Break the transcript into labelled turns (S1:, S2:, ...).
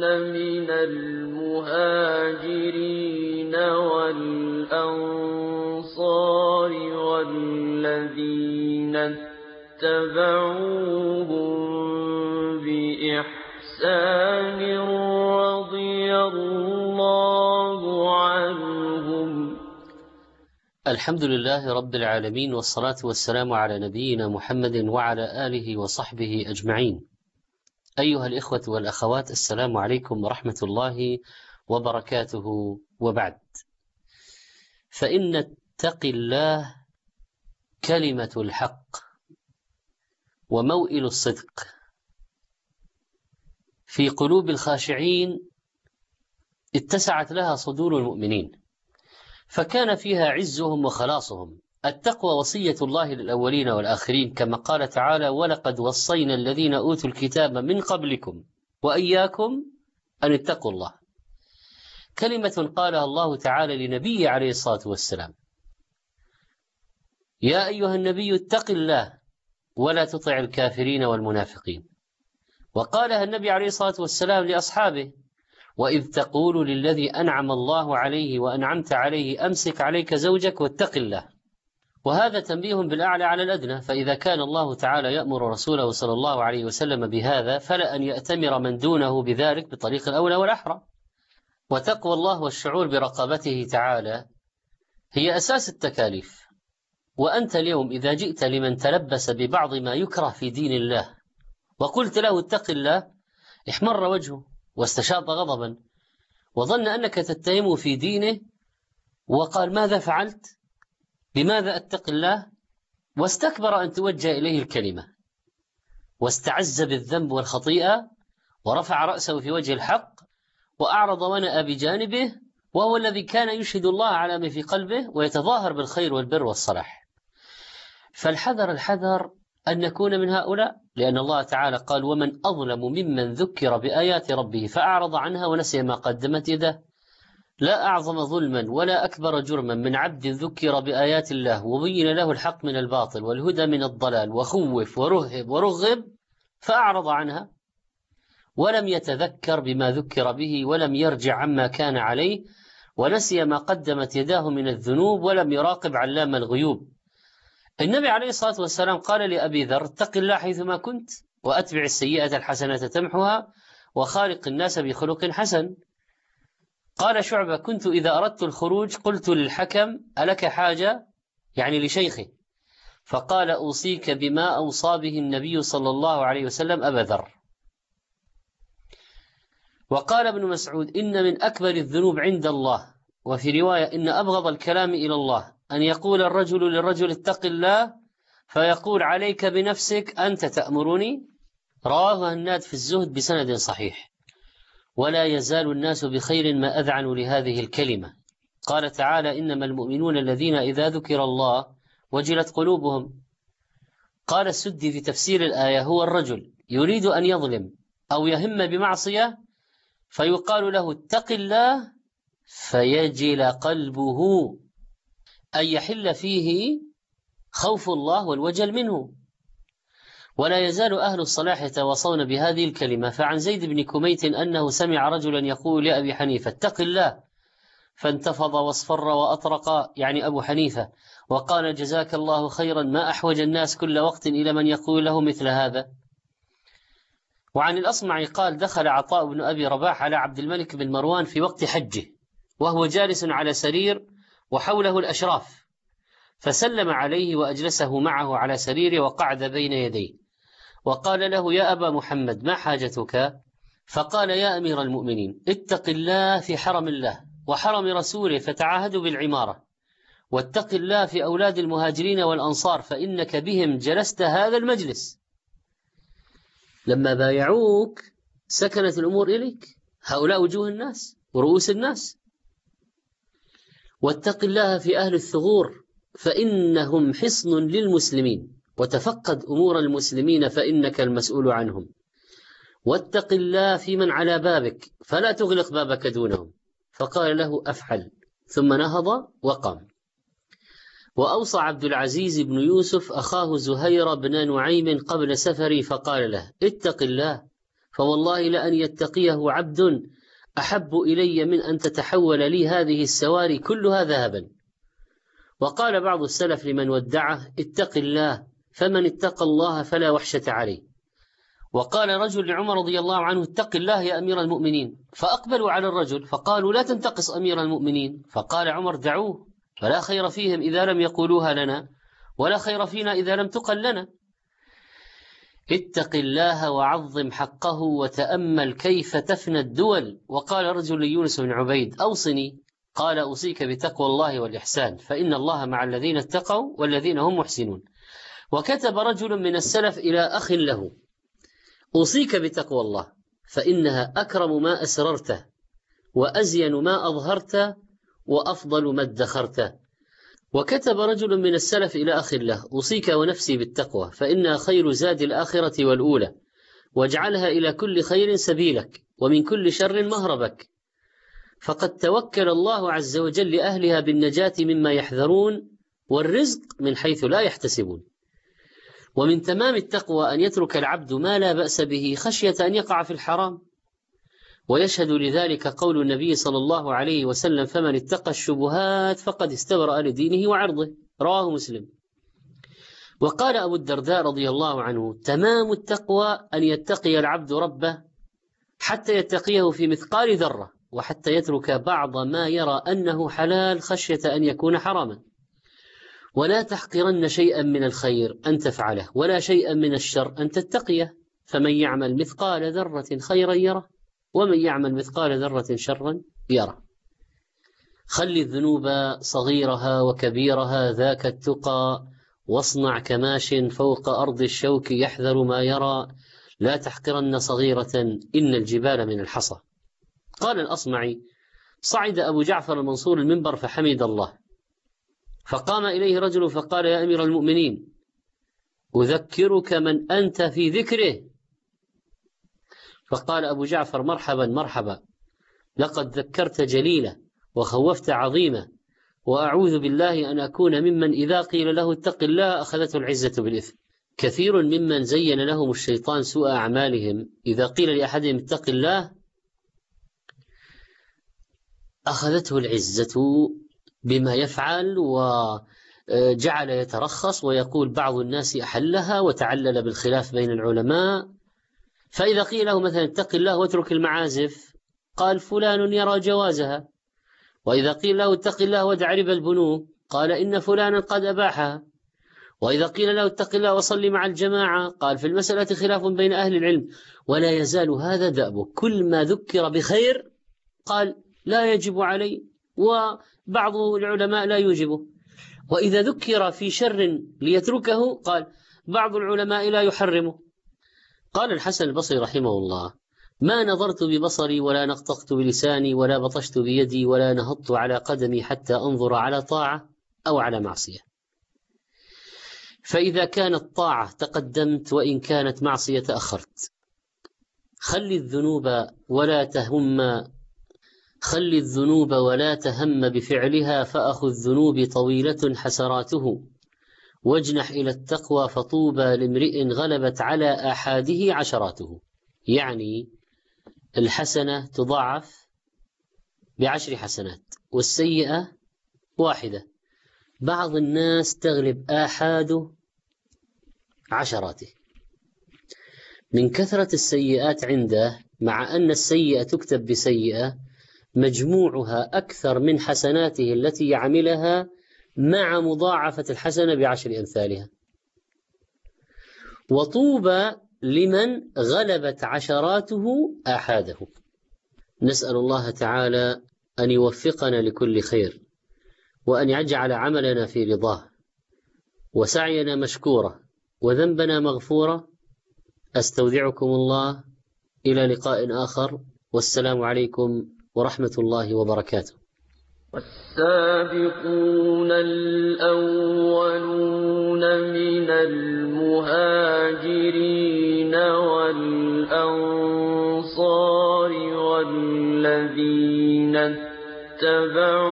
S1: من المهاجرين والأنصار والذين اتبعوهم بإحسان رضي الله عنهم.
S2: الحمد لله رب العالمين، والصلاة والسلام على نبينا محمد وعلى آله وصحبه أجمعين. أيها الإخوة والأخوات، السلام عليكم ورحمة الله وبركاته. وبعد، فإن اتق الله كلمة الحق وموئل الصدق في قلوب الخاشعين، اتسعت لها صدور المؤمنين فكان فيها عزهم وخلاصهم. التقوى وصية الله للأولين والآخرين، كما قال تعالى: ولقد وصينا الذين أوتوا الكتاب من قبلكم وإياكم أن اتقوا الله. كلمة قالها الله تعالى لنبيه عليه الصلاة والسلام: يا أيها النبي اتق الله ولا تطع الكافرين والمنافقين. وقالها النبي عليه الصلاة والسلام لأصحابه: وإذ تقول للذي أنعم الله عليه وأنعمت عليه أمسك عليك زوجك واتق الله. وهذا تنبيه بالأعلى على الأدنى، فإذا كان الله تعالى يأمر رسوله صلى الله عليه وسلم بهذا، فلا أن يأتمر من دونه بذلك بطريق الأولى والأحرى. وتقوى الله والشعور برقابته تعالى هي أساس التكاليف. وأنت اليوم إذا جئت لمن تلبس ببعض ما يكره في دين الله وقلت له اتق الله، احمر وجهه واستشاط غضبا وظن أنك تتهمه في دينه، وقال: ماذا فعلت؟ بماذا أتق الله؟ واستكبر أن توجه إليه الكلمة، واستعز بالذنب والخطيئة، ورفع رأسه في وجه الحق، وأعرض ونأى بجانبه، وهو الذي كان يشهد الله على ما في قلبه ويتظاهر بالخير والبر والصلاح. فالحذر الحذر أن نكون من هؤلاء، لأن الله تعالى قال: ومن أظلم ممن ذكر بآيات ربه فأعرض عنها ونسي ما قدمت يده. لا أعظم ظلما ولا أكبر جرما من عبد ذكر بآيات الله وبين له الحق من الباطل والهدى من الضلال، وخوف ورهب ورغب فأعرض عنها ولم يتذكر بما ذكر به، ولم يرجع عما كان عليه، ونسي ما قدمت يداه من الذنوب، ولم يراقب علام الغيوب. النبي عليه الصلاة والسلام قال لأبي ذر: اتق الله حيثما كنت، وأتبع السيئة الحسنة تمحها، وخالق الناس بخلق حسن. قال شعبة: كنت إذا أردت الخروج قلت للحكم: ألك حاجة؟ يعني لشيخه. فقال: أوصيك بما أوصى به النبي صلى الله عليه وسلم أبا ذر. وقال ابن مسعود: إن من أكبر الذنوب عند الله، وفي رواية: إن أبغض الكلام إلى الله أن يقول الرجل للرجل اتق الله، فيقول: عليك بنفسك، أنت تأمرني. رواه هناد في الزهد بسند صحيح. ولا يزال الناس بخير ما أذعنوا لهذه الكلمة. قال تعالى: إنما المؤمنون الذين إذا ذكر الله وجلت قلوبهم. قال السدي في تفسير الآية: هو الرجل يريد أن يظلم أو يهم بمعصية، فيقال له اتق الله فيجل قلبه، أن يحل فيه خوف الله والوجل منه. ولا يزال أهل الصلاح يتواصون بهذه الكلمة. فعن زيد بن كميت أنه سمع رجلا يقول لأبي حنيفة: اتق الله، فانتفض واصفر وأطرق، يعني أبو حنيفة، وقال: جزاك الله خيرا، ما أحوج الناس كل وقت إلى من يقول له مثل هذا. وعن الأصمعي قال: دخل عطاء بن أبي رباح على عبد الملك بن مروان في وقت حجه وهو جالس على سرير وحوله الأشراف، فسلم عليه وأجلسه معه على سريره وقعد بين يديه، وقال له: يا أبا محمد، ما حاجتك؟ فقال: يا أمير المؤمنين، اتق الله في حرم الله وحرم رسوله فتعاهدوا بالعمارة، واتق الله في أولاد المهاجرين والأنصار فإنك بهم جلست هذا المجلس. لما بايعوك سكنت الأمور إليك، هؤلاء وجوه الناس ورؤوس الناس. واتق الله في أهل الثغور فإنهم حصن للمسلمين، وتفقد أمور المسلمين فإنك المسؤول عنهم. واتق الله في من على بابك فلا تغلق بابك دونهم. فقال له: أفعل. ثم نهض وقام. وأوصى عبد العزيز بن يوسف أخاه زهير بن نعيم قبل سفري فقال له: اتق الله فوالله لأن يتقيه عبد أحب إلي من أن تتحول لي هذه السواري كلها ذهبا. وقال بعض السلف لمن ودعه: اتق الله، فمن اتقى الله فلا وحشة عليه. وقال رجل لعمر رضي الله عنه: اتق الله يا أمير المؤمنين. فأقبلوا على الرجل فقالوا: لا تنتقص أمير المؤمنين. فقال عمر: دعوه، فلا خير فيهم إذا لم يقولوها لنا، ولا خير فينا إذا لم تقل لنا. اتق الله وعظم حقه وتأمل كيف تفنى الدول. وقال رجل ليونس بن عبيد: أوصني. قال: أوصيك بتقوى الله والإحسان، فإن الله مع الذين اتقوا والذين هم محسنون. وكتب رجل من السلف إلى أخ له: أوصيك بتقوى الله، فإنها أكرم ما أسررته، وأزين ما أظهرته، وأفضل ما ادخرته. وكتب رجل من السلف إلى أخ له: أوصيك ونفسي بالتقوى، فإنها خير زاد الآخرة والأولى، واجعلها إلى كل خير سبيلك، ومن كل شر مهربك، فقد توكل الله عز وجل لأهلها بالنجاة مما يحذرون، والرزق من حيث لا يحتسبون. ومن تمام التقوى أن يترك العبد ما لا بأس به خشية أن يقع في الحرام. ويشهد لذلك قول النبي صلى الله عليه وسلم: فمن اتقى الشبهات فقد استبرأ لدينه وعرضه، رواه مسلم. وقال أبو الدرداء رضي الله عنه: تمام التقوى أن يتقي العبد ربه حتى يتقيه في مثقال ذرة، وحتى يترك بعض ما يرى أنه حلال خشية أن يكون حراما. ولا تحقرن شيئا من الخير أن تفعله، ولا شيئا من الشر أن تتقيه، فمن يعمل مثقال ذرة خيرا يره، ومن يعمل مثقال ذرة شرا يره. خل الذنوب صغيرها وكبيرها ذاك التقى، واصنع كماش فوق أرض الشوك يحذر ما يرى، لا تحقرن صغيرة إن الجبال من الحصى. قال الأصمعي: صعد أبو جعفر المنصور المنبر فحمد الله، فقام إليه رجل فقال: يا أمير المؤمنين، أذكرك من أنت في ذكره. فقال أبو جعفر: مرحبا مرحبا، لقد ذكرت جليلة وخوفت عظيمة، وأعوذ بالله أن أكون ممن إذا قيل له اتق الله أخذته العزة بالإثم. كثير ممن زين لهم الشيطان سوء أعمالهم إذا قيل لأحدهم اتق الله أخذته العزة بما يفعل، وجعل يترخص ويقول بعض الناس أحلها، وتعلل بالخلاف بين العلماء. فإذا قيل له مثلا اتق الله واترك المعازف قال فلان يرى جوازها، وإذا قيل له اتق الله ودع ربا البنوك قال إن فلانا قد أباحها، وإذا قيل له اتق الله وصلي مع الجماعة قال في المسألة خلاف بين أهل العلم. ولا يزال هذا دأبه، كل ما ذكر بخير قال لا يجب عليه، وبعض العلماء لا يوجبه. وإذا ذكر في شر ليتركه قال بعض العلماء لا يحرمه. قال الحسن البصري رحمه الله: ما نظرت ببصري ولا نطقت بلساني ولا بطشت بيدي ولا نهضت على قدمي حتى أنظر على طاعة أو على معصية. فإذا كانت طاعة تقدمت، وإن كانت معصية تأخرت. خل الذنوب ولا تهم بفعلها، فأخو الذنوب طويلة حسراته، واجنح إلى التقوى فطوبى لامرئ غلبت على آحاده عشراته. يعني الحسنة تضاعف ب10 حسنات، والسيئة واحدة. بعض الناس تغلب آحاده عشراته من كثرة السيئات عنده، مع أن السيئة تكتب بسيئة مجموعها أكثر من حسناته التي يعملها، مع مضاعفة الحسنة ب10 أمثالها. وطوبى لمن غلبت عشراته آحاده. نسأل الله تعالى أن يوفقنا لكل خير، وأن يجعل عملنا في رضاه، وسعينا مشكورا، وذنبنا مغفورا. أستودعكم الله، إلى لقاء آخر، والسلام عليكم ورحمة الله وبركاته.
S1: والسابقون الأولون من المهاجرين والأنصار والذين اتبعوا